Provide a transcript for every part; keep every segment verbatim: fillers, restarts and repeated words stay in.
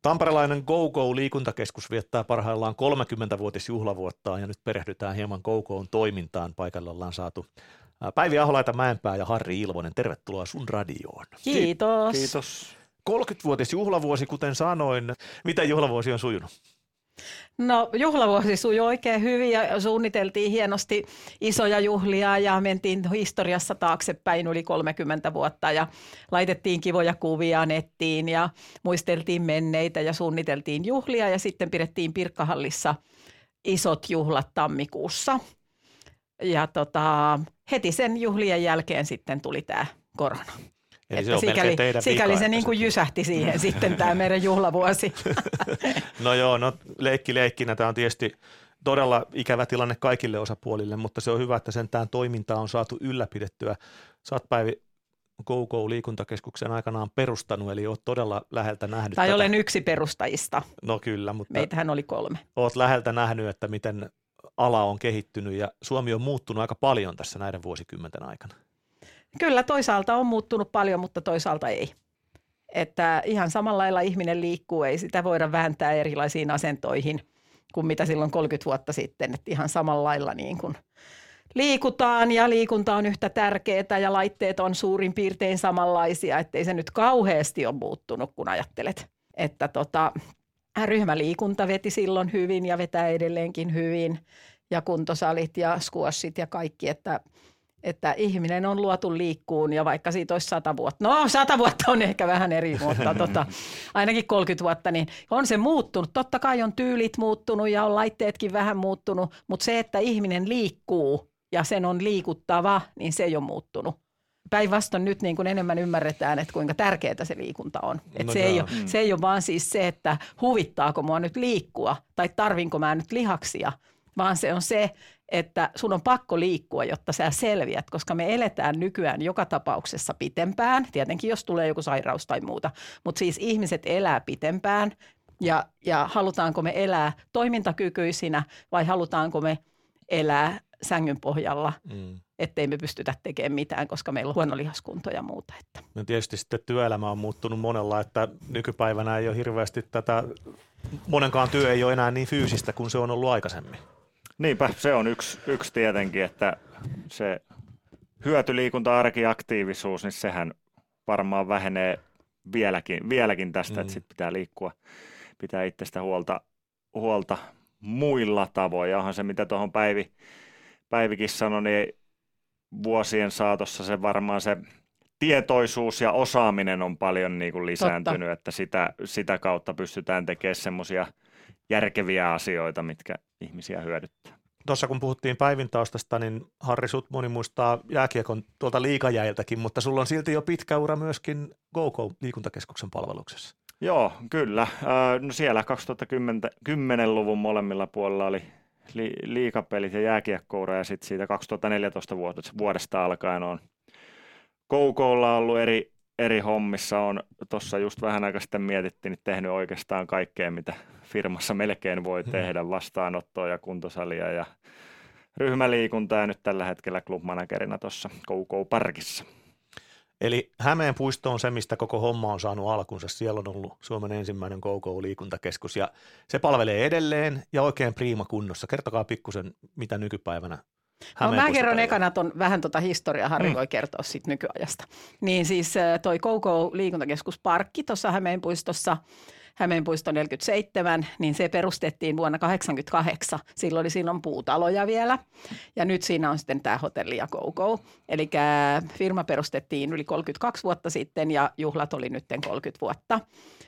Tamperelainen GoGo-liikuntakeskus viettää parhaillaan kolmekymmentävuotisjuhlavuottaan ja nyt perehdytään hieman GoGo:n toimintaan. Paikalle ollaan saatu Päivi Aholaita Mäenpää ja Harri Ilvonen. Tervetuloa sun radioon. Kiitos. Kiitos. kolmekymmentävuotisjuhlavuosi, kuten sanoin. Miten juhlavuosi on sujunut? No juhlavuosi sujui oikein hyvin ja suunniteltiin hienosti isoja juhlia ja mentiin historiassa taaksepäin yli kolmekymmentä vuotta ja laitettiin kivoja kuvia nettiin ja muisteltiin menneitä ja suunniteltiin juhlia ja sitten pidettiin Pirkkahallissa isot juhlat tammikuussa. Ja tota, heti sen juhlien jälkeen sitten tuli tämä korona. Eli että se on sikäli, teidän sikäli vika, se niin kuin jysähti siihen sitten tämä meidän juhlavuosi. No joo, no leikki leikkinä. Tämä on tietysti todella ikävä tilanne kaikille osapuolille, mutta se on hyvä, että sentään toimintaa on saatu ylläpidettyä. Sä oot Päivi GoGo-liikuntakeskuksen aikanaan perustanut, eli oot todella läheltä nähnyt. Tai tätä. olen yksi perustajista. No kyllä, mutta meitähän oli kolme. Oot läheltä nähnyt, että miten ala on kehittynyt ja Suomi on muuttunut aika paljon tässä näiden vuosikymmenten aikana. Kyllä toisaalta on muuttunut paljon, mutta toisaalta ei. Että ihan samalla lailla ihminen liikkuu, ei sitä voida vääntää erilaisiin asentoihin kuin mitä silloin kolmekymmentä vuotta sitten. Että ihan samalla lailla niin kuin liikutaan ja liikunta on yhtä tärkeää ja laitteet on suurin piirtein samanlaisia, ettei se nyt kauheasti ole muuttunut, kun ajattelet. Että tota, ryhmäliikunta veti silloin hyvin ja vetää edelleenkin hyvin ja kuntosalit ja squashit ja kaikki, että että ihminen on luotu liikkuun ja vaikka siitä olisi sata vuotta, no sata vuotta on ehkä vähän eri, mutta tota, ainakin kolmekymmentä vuotta, niin on se muuttunut. Totta kai on tyylit muuttunut ja on laitteetkin vähän muuttunut, mutta se, että ihminen liikkuu ja sen on liikuttava, niin se ei ole muuttunut. Päinvastoin nyt niin kuin enemmän ymmärretään, että kuinka tärkeää se liikunta on. Että no se, ei ole, se ei ole vaan siis se, että huvittaako mua nyt liikkua tai tarvinko mä nyt lihaksia, vaan se on se, että sun on pakko liikkua, jotta sä selviät, koska me eletään nykyään joka tapauksessa pitempään, tietenkin jos tulee joku sairaus tai muuta, mutta siis ihmiset elää pitempään ja, ja halutaanko me elää toimintakykyisinä vai halutaanko me elää sängyn pohjalla, mm. ettei me pystytä tekemään mitään, koska meillä on huono lihaskunto ja muuta. Että. No tietysti sitten työelämä on muuttunut monella, että nykypäivänä ei ole hirveästi tätä, monenkaan työ ei ole enää niin fyysistä kuin se on ollut aikaisemmin. Niinpä, se on yksi, yksi tietenkin, että se hyötyliikunta, arkiaktiivisuus, niin sehän varmaan vähenee vieläkin, vieläkin tästä, mm. että sit pitää liikkua, pitää itsestä huolta, huolta muilla tavoin. Ja onhan se, mitä tuohon Päivi, Päivikin sanoi, niin vuosien saatossa se varmaan se tietoisuus ja osaaminen on paljon niin kuin lisääntynyt, Totta. että sitä, sitä kautta pystytään tekemään semmoisia järkeviä asioita, mitkä ihmisiä hyödyttää. Tuossa kun puhuttiin Päivin taustasta, niin Harri, sut moni muistaa jääkiekon tuolta liigajäiltäkin, mutta sulla on silti jo pitkä ura myöskin GoGo-liikuntakeskuksen palveluksessa. Joo, kyllä. No siellä kaksituhattakymmenen-luvun molemmilla puolella oli li- liigapelit ja jääkiekkoura ja sitten siitä kaksituhattaneljätoista vuodesta alkaen on GoGolla ollut eri eri hommissa. On tuossa just vähän aikaa sitten mietittiin, että tehnyt oikeastaan kaikkea, mitä firmassa melkein voi tehdä, vastaanottoa ja kuntosalia ja ryhmäliikuntaa ja nyt tällä hetkellä clubmanagerina tuossa GoGo-parkissa. Eli Hämeen puisto on se, mistä koko homma on saanut alkunsa. Siellä on ollut Suomen ensimmäinen GoGo-liikuntakeskus ja se palvelee edelleen ja oikein priima kunnossa. Kertokaa pikkusen, mitä nykypäivänä No, mä kerron ekana ton, vähän tuota historiaa, Harri mm. voi kertoa siitä nykyajasta. Niin siis toi GoGo-liikuntakeskus Parkki tuossa Hämeenpuistossa, Hämeenpuisto neljäkymmentäseitsemän, niin se perustettiin vuonna kahdeksankymmentäkahdeksan. Silloin oli silloin puutaloja vielä ja nyt siinä on sitten tämä hotelli ja GoGo. Eli firma perustettiin yli kolmekymmentäkaksi vuotta sitten ja juhlat oli nyt kolmekymmentä vuotta.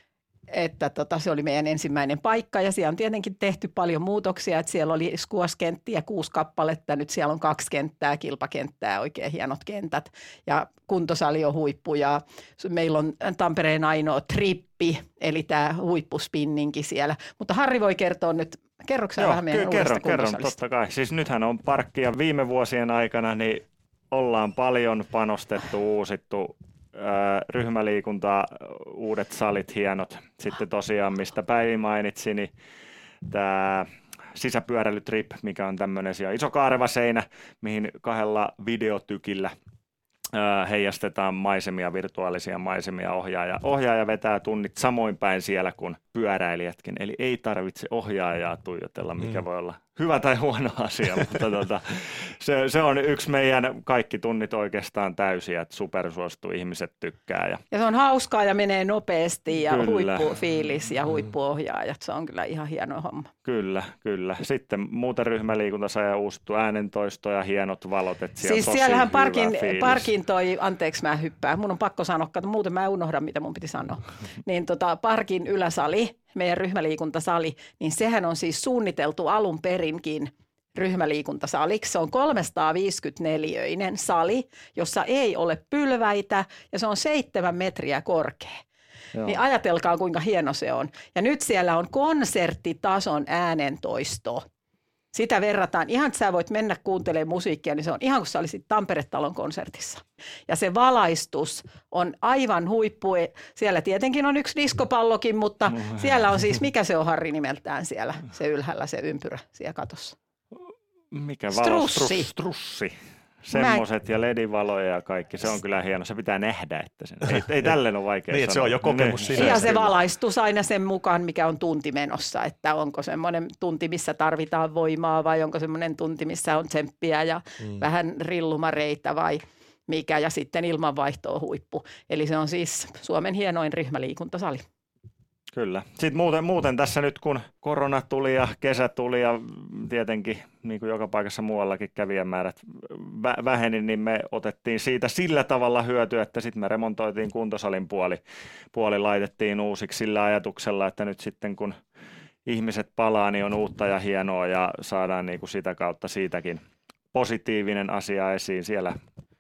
Että tota, se oli meidän ensimmäinen paikka ja siellä on tietenkin tehty paljon muutoksia, että siellä oli squash-kenttiä kuusi kappaletta, nyt siellä on kaksi kenttää, kilpakenttää, oikein hienot kentät ja kuntosali on huippu ja meillä on Tampereen ainoa trippi, eli tämä huippuspinninki siellä, mutta Harri voi kertoa nyt, kerroksä Joo, vähän meidän ky- kerron, uudesta kuntosalista? Kerron, totta kai. Siis nythän on parkki ja viime vuosien aikana niin ollaan paljon panostettu, uusittu ryhmäliikuntaa, uudet salit, hienot. Sitten tosiaan, mistä Päivi mainitsi, niin tämä sisäpyöräilytrip, mikä on tämmöinen iso kaareva seinä, mihin kahdella videotykillä heijastetaan maisemia, virtuaalisia maisemia, ohjaaja, ohjaaja vetää tunnit samoin päin siellä kuin pyöräilijätkin, eli ei tarvitse ohjaajaa tuijotella, mikä mm. voi olla hyvä tai huono asia, mutta tota, se, se on yksi meidän kaikki tunnit oikeastaan täysiä, että supersuosittu ihmiset tykkää. Ja, ja se on hauskaa ja menee nopeasti ja kyllä. huippufiilis ja huippuohjaajat, se on kyllä ihan hieno homma. Kyllä, kyllä. Sitten muuten ryhmäliikunta saa uusittu äänentoisto ja hienot valot, että siellä siis on tosi siellähän hyvä parkin, fiilis. parkin toi, anteeksi mä hyppään, mun on pakko sanoa, että muuten mä unohdan mitä mun piti sanoa, niin tota, parkin yläsali, meidän ryhmäliikuntasali, niin sehän on siis suunniteltu alun perinkin ryhmäliikuntasaliksi. Se on kolmesataaviisikymmentäneljäinen sali, jossa ei ole pylväitä ja se on seitsemän metriä korkea. Joo. Niin ajatelkaa kuinka hieno se on. Ja nyt siellä on konserttitason äänentoisto. Sitä verrataan, ihan että sä voit mennä kuuntelemaan musiikkia, niin se on ihan kuin sä olisit Tampere-talon konsertissa. Ja se valaistus on aivan huippu. Siellä tietenkin on yksi diskopallokin, mutta siellä on siis, mikä se on Harri nimeltään siellä, se ylhäällä se ympyrä siellä katossa. Mikä valo? Strussi. Strussi. Semmoiset ja ledivaloja ja kaikki, se on kyllä hieno. Se pitää nähdä, että sen. Ei, ei tälleen ole vaikea niin, sanoa. Se on jo kokemus sinänsä. Ja se valaistus aina sen mukaan, mikä on tunti menossa, että onko semmoinen tunti, missä tarvitaan voimaa vai onko semmoinen tunti, missä on tsemppiä ja mm. vähän rillumareita vai mikä ja sitten ilmanvaihtoa huippu. Eli se on siis Suomen hienoin ryhmäliikuntasali. Kyllä. Sitten muuten, muuten tässä nyt kun korona tuli ja kesä tuli ja tietenkin niin kuin joka paikassa muuallakin kävijämäärät vä- väheni, niin me otettiin siitä sillä tavalla hyötyä, että sitten me remontoitiin kuntosalin puoli, puoli laitettiin uusiksi sillä ajatuksella, että nyt sitten kun ihmiset palaa, niin on uutta ja hienoa ja saadaan niin kuin sitä kautta siitäkin positiivinen asia esiin. Siellä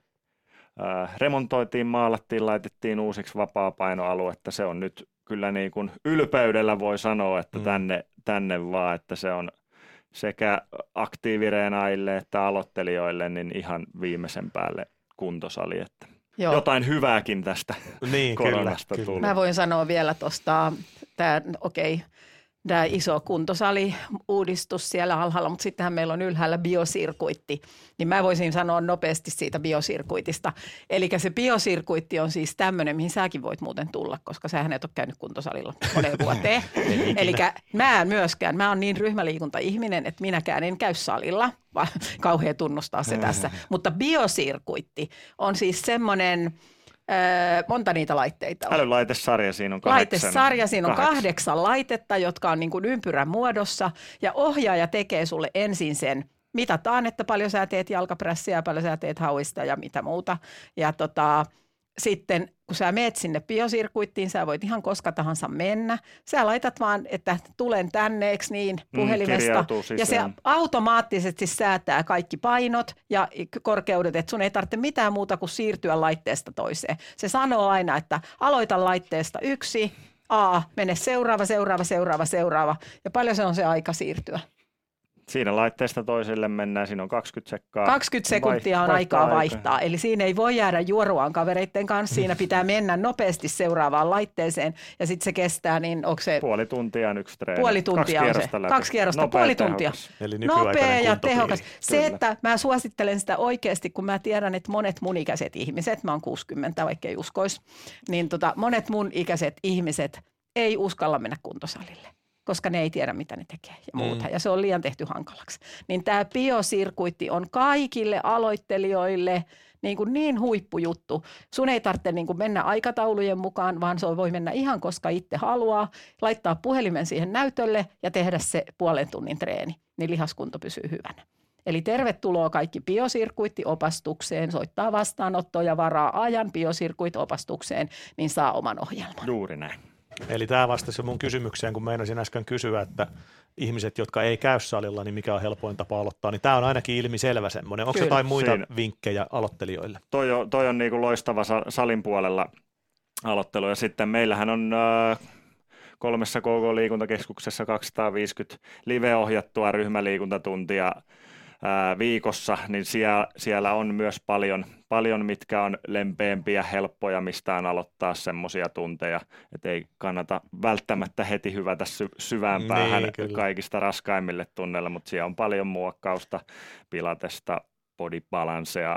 ää, remontoitiin, maalattiin, laitettiin uusiksi vapaa-painoaluetta. Se on nyt kyllä niin kuin ylpeydellä voi sanoa, että tänne, tänne vaan, että se on sekä aktiivireenaille että aloittelijoille niin ihan viimeisen päälle kuntosali, että Joo. jotain hyvääkin tästä niin, koronasta kyllä, tuli. Mä voin sanoa vielä tuosta, okei, okay, tämä iso kuntosali-uudistus siellä alhaalla, mutta sittenhän meillä on ylhäällä biosirkuitti, niin mä voisin sanoa nopeasti siitä biosirkuitista. Eli se biosirkuitti on siis tämmöinen, mihin säkin voit muuten tulla, koska sähän et ole käynyt kuntosalilla moneen vuoteen. Eli mä en myöskään, mä oon niin ryhmäliikunta-ihminen, että minäkään en käy salilla, vaan kauhean tunnustaa se tässä. Mutta biosirkuitti on siis semmoinen... Öö, monta niitä laitteita on? Älylaitesarja, siinä on kahdeksan. Laitesarja, siinä on kahdeksan. kahdeksan laitetta, jotka on niin kuin ympyrän muodossa ja ohjaaja tekee sulle ensin sen. Mitataan, että paljon sä teet jalkaprässiä, paljon sä teet hauista ja mitä muuta. Ja tota, sitten kun sä meet sinne biosirkuittiin, sä voit ihan koska tahansa mennä. Sä laitat vaan, että tulen tänne, eikö niin, puhelimesta. Mm, ja se automaattisesti säätää kaikki painot ja korkeudet, että sun ei tarvitse mitään muuta kuin siirtyä laitteesta toiseen. Se sanoo aina, että aloita laitteesta yksi, A, mene seuraava, seuraava, seuraava, seuraava. Ja paljon se on se aika siirtyä? Siinä laitteesta toiselle mennään, siinä on kaksikymmentä sekkaa. kaksikymmentä sekuntia on aikaa vaihtaa, aika. Eli siinä ei voi jäädä juoruaan kavereiden kanssa, siinä pitää mennä nopeasti seuraavaan laitteeseen ja sitten se kestää, niin onko se... Puoli tuntia on yksi treeni. Puoli tuntia on se, kaksi kierrosta, nopea, puoli tuntia. Eli nopea ja tehokas. Se, että mä suosittelen sitä oikeasti, kun mä tiedän, että monet mun ikäiset ihmiset, mä oon kuusikymmentä, vaikka ei uskoisi, niin tota, monet mun ikäiset ihmiset ei uskalla mennä kuntosalille, koska ne ei tiedä, mitä ne tekee ja muuta. Mm. Ja se on liian tehty hankalaksi. Niin tämä biosirkuitti on kaikille aloittelijoille niin, kuin niin huippujuttu. Sun ei tarvitse niin kuin mennä aikataulujen mukaan, vaan se voi mennä ihan koska itse haluaa, laittaa puhelimen siihen näytölle ja tehdä se puolen tunnin treeni, niin lihaskunto pysyy hyvänä. Eli tervetuloa kaikki biosirkuitti-opastukseen, soittaa vastaanottoa ja varaa ajan biosirkuitti-opastukseen, niin saa oman ohjelman. Juuri näin. Eli tämä vastasi mun kysymykseen, kun meinasin äsken kysyä, että ihmiset, jotka ei käy salilla, niin mikä on helpoin tapa aloittaa, niin tämä on ainakin ilmiselvä semmoinen. Onko jotain muita Siin. vinkkejä aloittelijoille? Toi on, toi on niin kuin loistava salin puolella aloittelu, ja sitten meillähän on äh, kolmessa K K-liikuntakeskuksessa kaksisataaviisikymmentä live-ohjattua ryhmäliikuntatuntia ää, viikossa, niin siellä, siellä on myös paljon, paljon, mitkä on lempeämpiä, helppoja, mistään aloittaa semmoisia tunteja, että ei kannata välttämättä heti hyvätä sy- syvään päähän niin, kaikista raskaimmille tunneille, mutta siellä on paljon muokkausta, pilatesta, body balancea,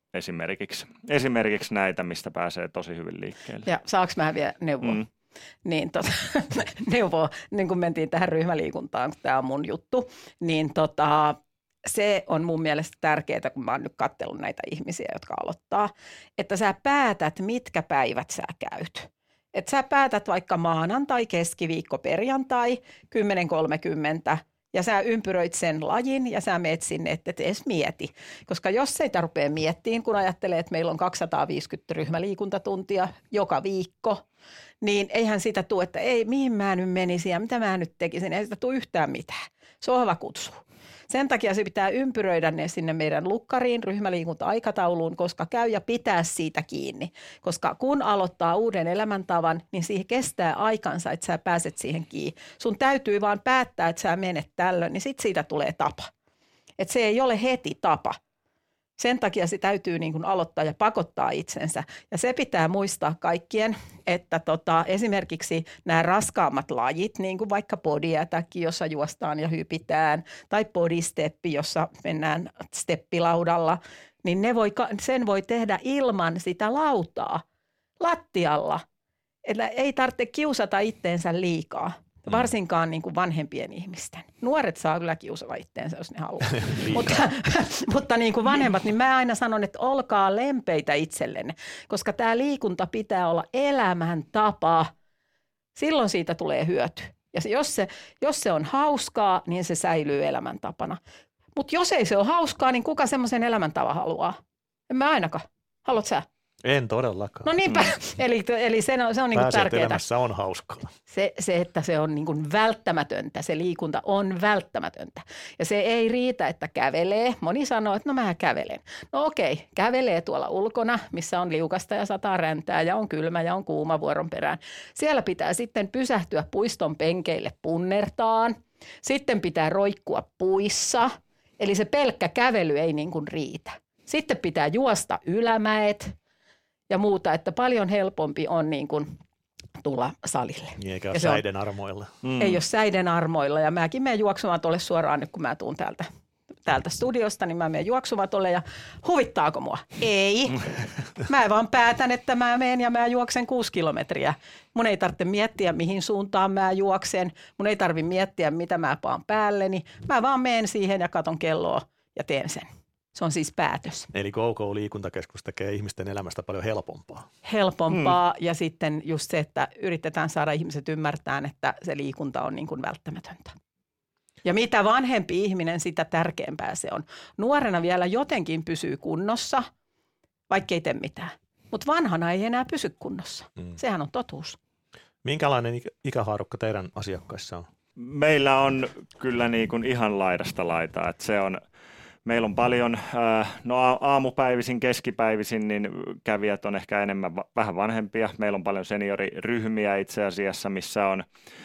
esimerkiksi, esimerkiksi näitä, mistä pääsee tosi hyvin liikkeelle. Ja saanko mä vielä neuvoa? Mm. Niin tota, neuvoa, niin kun mentiin tähän ryhmäliikuntaan, kun tämä on mun juttu, niin tota, se on mun mielestä tärkeää, kun mä oon nyt katsellut näitä ihmisiä, jotka aloittaa, että sä päätät, mitkä päivät sä käyt. Että sä päätät vaikka maanantai, keskiviikko, perjantai, kymmenen kolmekymmentä, ja sä ympyröit sen lajin ja sä meet sinne, että et edes mieti. Koska jos ei rupea miettiin, kun ajattelee, että meillä on kaksisataaviisikymmentä ryhmäliikuntatuntia joka viikko, niin eihän sitä tule, että ei, mihin mä nyt menisin ja mitä mä nyt tekisin. Ei sitä tule yhtään mitään. Sohva kutsuu. Sen takia se pitää ympyröidä ne sinne meidän lukkariin, ryhmäliikunta-aikatauluun, koska käy ja pitää siitä kiinni. Koska kun aloittaa uuden elämäntavan, niin siihen kestää aikansa, että sä pääset siihen kiinni. Sun täytyy vaan päättää, että sä menet tällöin, niin sit siitä tulee tapa. Että se ei ole heti tapa. Sen takia se täytyy niin kuin aloittaa ja pakottaa itsensä. Ja se pitää muistaa kaikkien, että tota, esimerkiksi nämä raskaammat lajit, niin kuin vaikka bodyatäkki, jossa juostaan ja hypitään, tai bodysteppi, jossa mennään steppilaudalla, niin ne voi, sen voi tehdä ilman sitä lautaa lattialla. Että ei tarvitse kiusata itteensä liikaa. Varsinkaan niin kuin vanhempien ihmisten. Nuoret saa kyllä kiusata itteensä, jos ne haluaa. mutta mutta niin kuin vanhemmat, niin mä aina sanon, että olkaa lempeitä itsellenne. Koska tämä liikunta pitää olla elämäntapa. Silloin siitä tulee hyöty. Ja jos se, jos se on hauskaa, niin se säilyy elämäntapana. Mutta jos ei se ole hauskaa, niin kuka semmoisen elämäntavan haluaa? En mä ainakaan. Haluat sä? En todellakaan. No niinpä, mm. eli, eli se on, se on niin kuin tärkeää. Elämässä on hauskaa. Se, se, että se on niin kuin välttämätöntä, se liikunta on välttämätöntä. Ja se ei riitä, että kävelee. Moni sanoo, että no mä kävelen. No okei, kävelee tuolla ulkona, missä on liukasta ja sataa räntää ja on kylmä ja on kuuma vuoron perään. Siellä pitää sitten pysähtyä puiston penkeille punnertaan. Sitten pitää roikkua puissa, eli se pelkkä kävely ei niin kuin riitä. Sitten pitää juosta ylämäet ja muuta, että paljon helpompi on niin kuin tulla salille. Niin eikä ole säiden armoilla. Mm. Ei ole säiden armoilla ja mäkin menen juoksumaan tuolle suoraan nyt, kun mä tuun täältä, täältä studiosta, niin mä menen juoksumaan tuolle ja huvittaako mua? Ei. Mä vaan päätän, että mä menen ja mä juoksen kuusi kilometriä. Mun ei tarvitse miettiä, mihin suuntaan mä juoksen. Mun ei tarvitse miettiä, mitä mä paan päälleni. Mä vaan menen siihen ja katon kelloa ja teen sen. Se on siis päätös. Eli GoGo-liikuntakeskus tekee ihmisten elämästä paljon helpompaa. Helpompaa mm. ja sitten just se, että yritetään saada ihmiset ymmärtämään, että se liikunta on niin kuin välttämätöntä. Ja mitä vanhempi ihminen, sitä tärkeämpää se on. Nuorena vielä jotenkin pysyy kunnossa, vaikka ei tee mitään. Mutta vanhana ei enää pysy kunnossa. Mm. Sehän on totuus. Minkälainen ikähaarukka teidän asiakkaissa on? Meillä on kyllä niin kuin ihan laidasta laitaa, että se on... Meillä on paljon, no aamupäivisin, keskipäivisin, niin kävijät on ehkä enemmän vähän vanhempia. Meillä on paljon senioriryhmiä itse asiassa, missä on,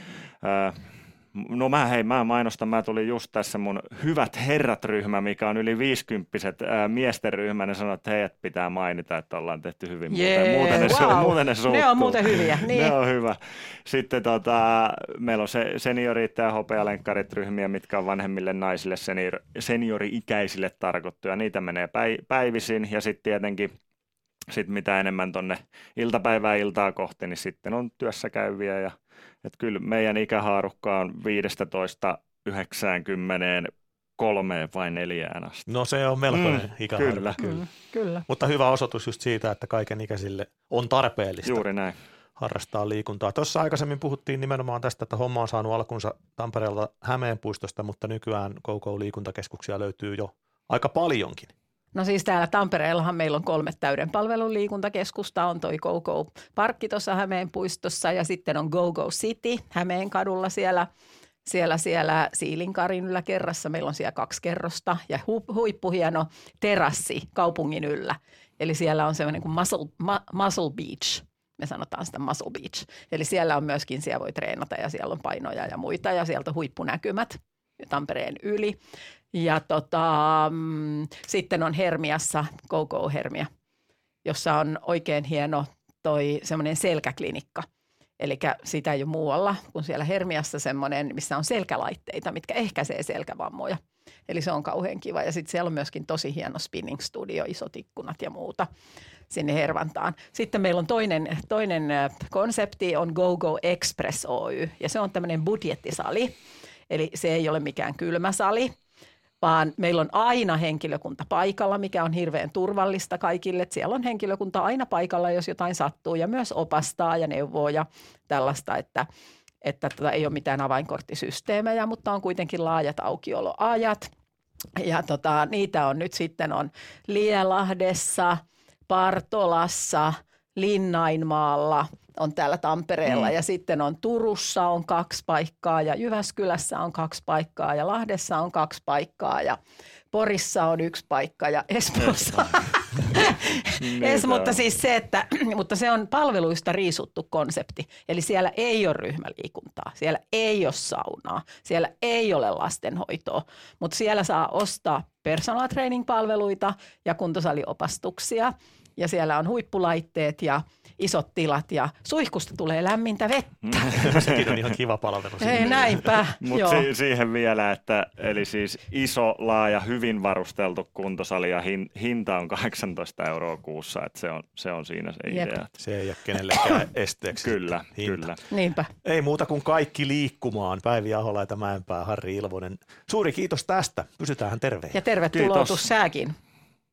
no mä hei, mä mainostan, mä tulin just tässä mun Hyvät herrat-ryhmä, mikä on yli viisikymppiset miesten ryhmä, ne sanoo, että heidät pitää mainita, että ollaan tehty hyvin. Jee, muuten, muuten, wow. ne, muuten ne suuttuu. Ne on muuten hyviä. Niin. Ne on hyvä. Sitten tota, meillä on se seniorit ja hopealenkkarit ryhmiä, mitkä on vanhemmille naisille, senior, seniori-ikäisille tarkoittuja. Niitä menee päivisin ja sitten tietenkin sit mitä enemmän tuonne iltapäivää iltaa kohti, niin sitten on työssä käyviä ja että kyllä meidän ikähaarukka on viisitoista yhdeksänkymmentä kolmeen vai neljään asti. No se on melkoinen mm, ikähaarukka. Kyllä. Kyllä. Mm, kyllä. Mutta hyvä osoitus just siitä, että kaiken ikäisille on tarpeellista Juuri näin. harrastaa liikuntaa. Tuossa aikaisemmin puhuttiin nimenomaan tästä, että homma on saanut alkunsa Tampereelta Hämeenpuistosta, mutta nykyään GoGo-liikuntakeskuksia löytyy jo aika paljonkin. No siis täällä Tampereellahan meillä on kolme täyden palvelun liikuntakeskusta. On toi GoGo Parkki tuossa Hämeenpuistossa ja sitten on GoGo City Hämeenkadulla siellä, siellä, siellä Siilinkarin yläkerrassa. Meillä on siellä kaksi kerrosta ja hu, huippuhieno terassi kaupungin yllä. Eli siellä on semmoinen kuin Muscle, ma, muscle Beach. Me sanotaan sitä Muscle Beach. Eli siellä on myöskin, siellä voi treenata ja siellä on painoja ja muita ja sieltä huippunäkymät Tampereen yli. Ja tota, mm, sitten on Hermiassa, GoGo Hermia, jossa on oikein hieno toi semmoinen selkäklinikka. Eli sitä ei ole muualla kuin siellä Hermiassa semmoinen, missä on selkälaitteita, mitkä ehkäisee selkävammoja. Eli se on kauhean kiva. Ja sitten siellä on myöskin tosi hieno spinning studio, isot ikkunat ja muuta sinne Hervantaan. Sitten meillä on toinen, toinen konsepti, on GoGo Express Oy, ja se on tämmöinen budjettisali. Eli se ei ole mikään kylmä sali, vaan meillä on aina henkilökunta paikalla, mikä on hirveän turvallista kaikille. Siellä on henkilökunta aina paikalla, jos jotain sattuu, ja myös opastaa ja neuvoo ja tällaista, että, että tota ei ole mitään avainkorttisysteemejä, mutta on kuitenkin laajat aukioloajat. Ja tota, niitä on nyt sitten on Lielahdessa, Partolassa, Linnainmaalla, on täällä Tampereella mm. ja sitten on Turussa on kaksi paikkaa ja Jyväskylässä on kaksi paikkaa ja Lahdessa on kaksi paikkaa ja Porissa on yksi paikka ja Espoossa. es, mutta siis se, että, mutta se on palveluista riisuttu konsepti. Eli siellä ei ole ryhmäliikuntaa, siellä ei ole saunaa, siellä ei ole lastenhoitoa, mutta siellä saa ostaa personal training-palveluita ja kuntosaliopastuksia. Ja siellä on huippulaitteet ja isot tilat ja suihkusta tulee lämmintä vettä. Sekin on ihan kiva palvelu. Ei näinpä. Mutta si- siihen vielä, että eli siis iso, laaja, hyvin varusteltu kuntosali ja hin- hinta on kahdeksantoista euroa kuussa. Että se on, se on siinä se Jep. idea. Se ei ole kenellekään esteeksi. Kyllä, hinta. kyllä. Niinpä. Ei muuta kuin kaikki liikkumaan. Päivi Aholaita, Mäenpää, Harri Ilvonen. Suuri kiitos tästä. Pysytäänhän terveinä. Ja tervetuloa Kiitos. tus sääkin.